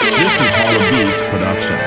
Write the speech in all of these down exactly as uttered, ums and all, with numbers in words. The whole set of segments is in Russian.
This is Hollow Beats production.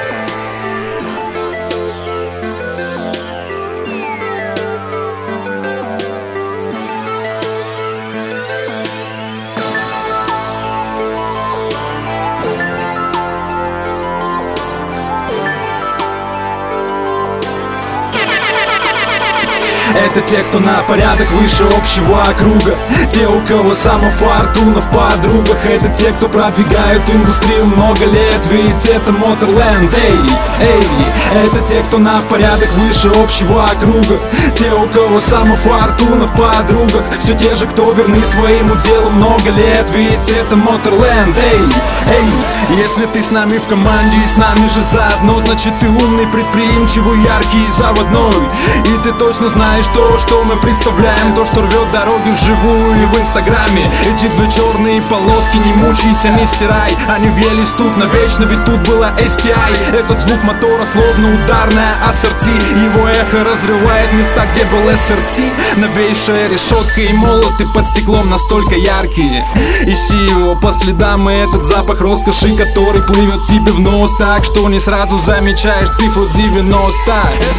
Это те, кто на порядок выше общего округа, те, у кого сама фортуна в подругах. Это те, кто продвигают индустрию много лет, ведь это Motorland. Эй, эй, это те, кто на порядок выше общего округа, те, у кого сама фортуна в подругах. Все те же, кто верны своему делу много лет, ведь это Motorland. Эй, эй, если ты с нами в команде и с нами же заодно, значит ты умный, предприимчивый, яркий и заводной. И ты точно знаешь то, что мы представляем, то, что рвет дороги вживую и в инстаграме. Эти две черные полоски, не мучайся, не стирай, они въелись тут навечно, ведь тут была эс ти ай. Этот звук мотора словно ударная ассорти, его эхо разрывает места, где был эс эр ти. Новейшая решетка и молоты под стеклом настолько яркие. Ищи его по следам, и этот запах роскоши, который плывет тебе в нос, так что не сразу замечаешь цифру девяносто.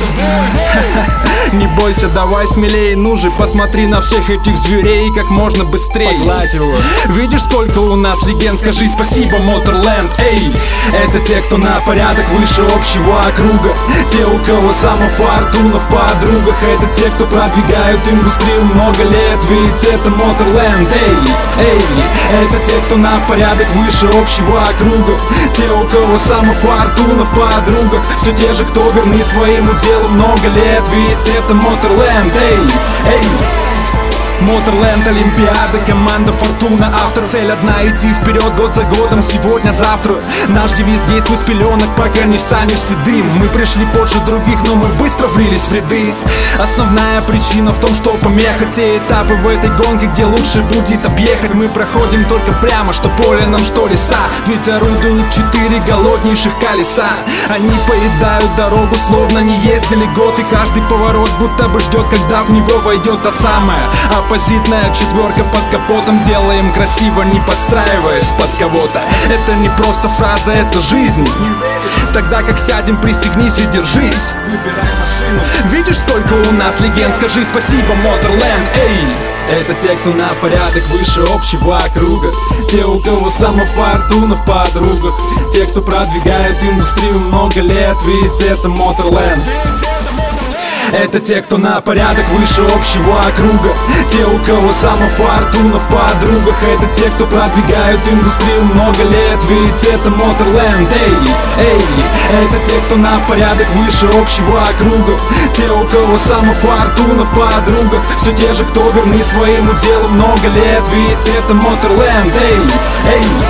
Не бойся, давай смелее, ну же, посмотри на всех этих зверей как можно быстрее. Погладь его. Видишь, сколько у нас легенд, скажи спасибо, Motorland. Эй, это те, кто на порядок выше общего округа, те, у кого сама фортуна в подругах. Это те, кто продвигают индустрию много лет, ведь это Motorland. Эй, эй, это те, кто на порядок выше общего округа, те, у кого сама фортуна в подругах. Все те же, кто верны своему делу много лет, ведь это Motorland. Эй, эй, Motorland, Олимпиада, команда Фортуна, автоцель одна — идти вперед год за годом, сегодня, завтра. Наш девиз: действуй с пеленок, пока не станешь седым. Мы пришли позже других, но мы быстро влились в ряды. Основная причина в том, что помеха те этапы в этой гонке, где лучше будет объехать. Мы проходим только прямо, что поле нам, что леса, ведь орудуют четыре голоднейших колеса. Они поедают дорогу, словно не ездили год, и каждый поворот будто бы ждет, когда в него войдет та самая оппозитная четверка под капотом. Делаем красиво, не подстраиваясь под кого-то. Это не просто фраза, это жизнь. Тогда как сядем, пристегнись и держись. Выбирай машину. Видишь, сколько у нас легенд, скажи спасибо, Motorland. Эй, это те, кто на порядок выше общего округа, те, у кого сама фортуна в подругах, те, кто продвигает индустрию много лет, ведь это Motorland. Это те, кто на порядок выше общего округа, те, у кого сама фортуна в подругах. Это те, кто продвигают индустрию много лет, ведь это Motorland. Эй, эй, это те, кто на порядок выше общего округа, те, у кого сама фортуна в подругах. Все те же, кто верны своему делу много лет, ведь это Motorland. Эй, эй.